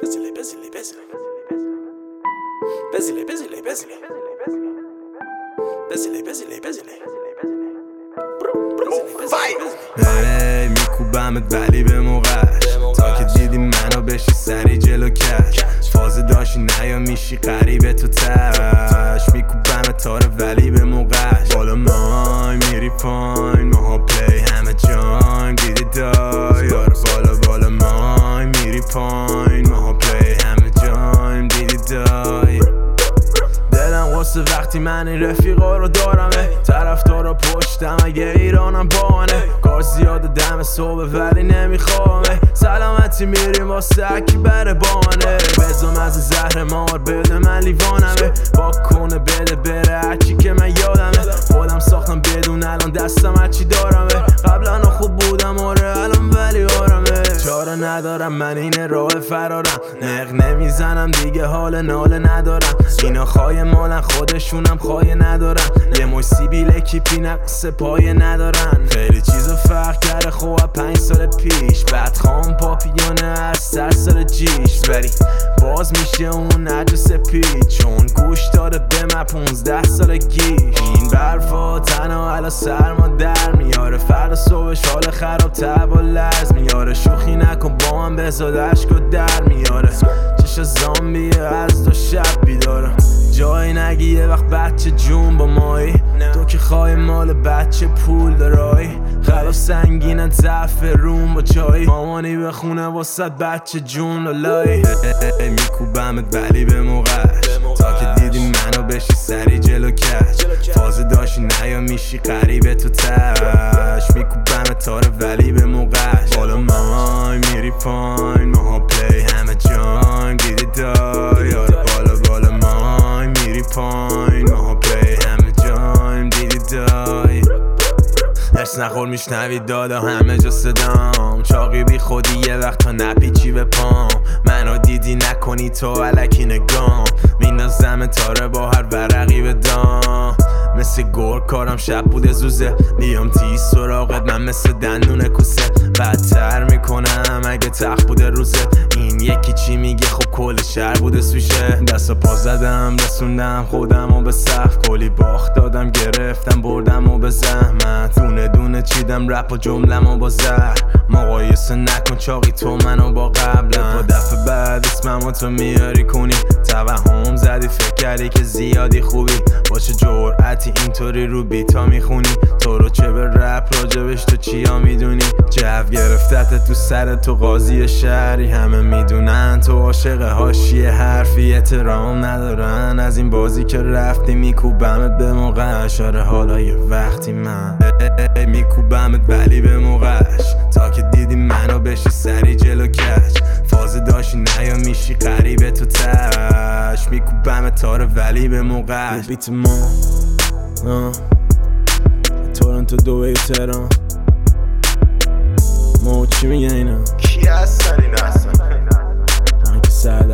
میکوبمت ولی به موقعش تا که دیدی منو بشی سری جلو کش فازه داشتی نیا میشی قریبه تو تش میکوبمت تاره ولی به موقعش بالا مای میری پاین ماها پلی همه جایم دیدی دای یار بالا مای میری پاین ماها پلی همه جایم دیدی دای دلم واسه وقتی من این رفیقا رو دارمه طرفدارا پشتم اگه ایرانم بانه کار زیاده دم صبح ولی نمیخوامه سلامتی میریم واسه اکی بره بانه بزم از زهر مار بده من لیوانمه با کنه بده بره هرچی که من یادمه خودم ساختم بدون الان دستم هرچی دارمه قبلا خوب بودم آره الان ولی آرامه چاره ندارم من این راه فرارم نق نمیزنم دیگه حال ناله ندارم اینا خواهی مالن خودشونم خواهی ندارن یه مش سیبیل کیپی نقص پایه ندارن خیلی چیزا فرق کرده خواه 5 سال پیش بعد خام پاپیونه از 100 سال جیش ولی باز میشه اون نجس پیچ چون گوش داره به من 15 سال گیش این برفا تنها علا سرما در میاره فرد صبحش حال خراب تب و لرز میاره شوخی نکن با من بزاد عشق و در میاره چش زامبیه از دو شب بیدارم جایی نگی یه وقت بچه جون با مایی تو که خواهی مال بچه پول دارایی خلاف سنگینه ضعف روم با چایی مامانی به خونه واسد بچه جون لالایی میکوبمت ولی به موقعش تا که دیدی منو بشی سری جلو کش فازه داشتی نیا میشی قریبه تو تش میکوبمت تاره ولی به موقعش بالا مای میری پاین ماها پلی همه جایم دیدی دای یار بالا مای میری پاین ماها پلی همه جایم دیدی دای درس نخور میشنوی دادا همه جا صدام چاقی بی خودی یه وقت تا نپیچی به پام منو دیدی نکنی تو علکی نگام میندازم تاره با هر ورقی به دام مثل گور کارم شب بوده زوزه بیام تیز سراغت من مثل دندون کوسه بدتر میکنم اگه تخت بوده روزه این یکی چی میگه خب کل شهر بوده سوشه دست و پا زدم رسوندم خودم و به سقف کلی باخت دادم گرفتم بردم و به زحمت دونه دونه چیدم رپ و جملم و با زهر مقایسه نکن چاقی تو منو با قبلم با دفعه بعد اسممو تو میاری کنی توهم زدی فکر کردی که زیادی خوبی باشه جرعتی اینطوری رو بیتا میخونی تو رو چه به رپ راجبش تو چیا میدونی جو گرفتت تو سر تو قاضی شهری همه میدونن تو عاشق حاشیه حرفی احترام ندارن از این بازی که رفتی میکوبمت به موقعش آره حالا یه وقتی من میکوبمت ولی به موقعش تا که دیدی منو بشی سری جلو کش فازه داشتی نیا میشی قریبه تو تش میکوبمت تاره ولی به موقعش بیت ما تورنتو دوبه تهران ما چی میگه اینا کی هستن این اصلا من که سرد